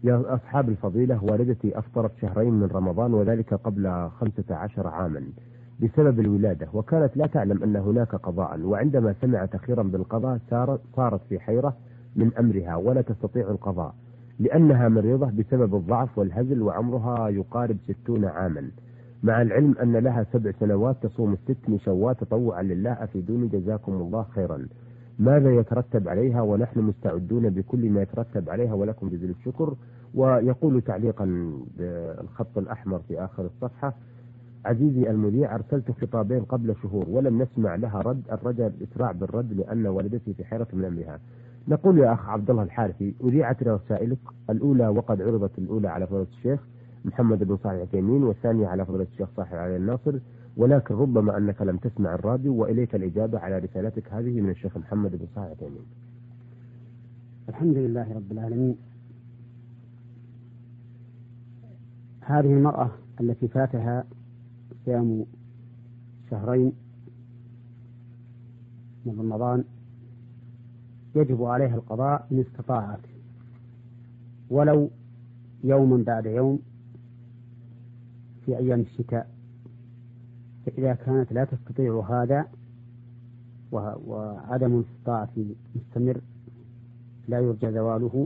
يا أصحاب الفضيلة، والدتي أفطرت شهرين من رمضان وذلك قبل 15 عاما بسبب الولادة، وكانت لا تعلم أن هناك قضاء، وعندما سمعت أخيرا بالقضاء صارت في حيرة من أمرها ولا تستطيع القضاء لأنها مريضة بسبب الضعف والهزل، وعمرها يقارب 60 عاما، مع العلم أن لها 7 سنوات تصوم الست من شوال تطوعا لله. أفيدوني جزاكم الله خيرا، ماذا يترتب عليها؟ ونحن مستعدون بكل ما يترتب عليها، ولكم جزيل الشكر. ويقول تعليقا بالخط الأحمر في آخر الصفحة: عزيزي المذيع، أرسلت خطابين قبل شهور ولم نسمع لها رد، الرجاء الإسراع بالرد لأن والدتي في حيرة من أمرها. نقول يا أخ عبد الله الحارثي، أذيعت رسائلك الأولى وقد عرضت الأولى على فضيلة الشيخ محمد بن صالح العثيمين، والثانية على فضيلة الشيخ صالح علي الناصر، ولكن ربما أنك لم تسمع الراديو، وإليك الإجابة على رسالتك هذه من الشيخ محمد بن صالح العثيمين. الحمد لله رب العالمين. هذه المرأة التي فاتها صيام شهرين من رمضان يجب عليها القضاء إن استطاعت، ولو يوم بعد يوم في أيام الشتاء. فإذا كانت لا تستطيع هذا وعدم الاستطاعة مستمر لا يرجى زواله،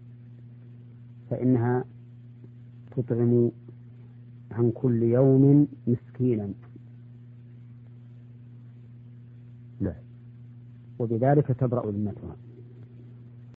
فإنها تطعم عن كل يوم مسكينا، نعم، وبذلك تبرأ ذمتها.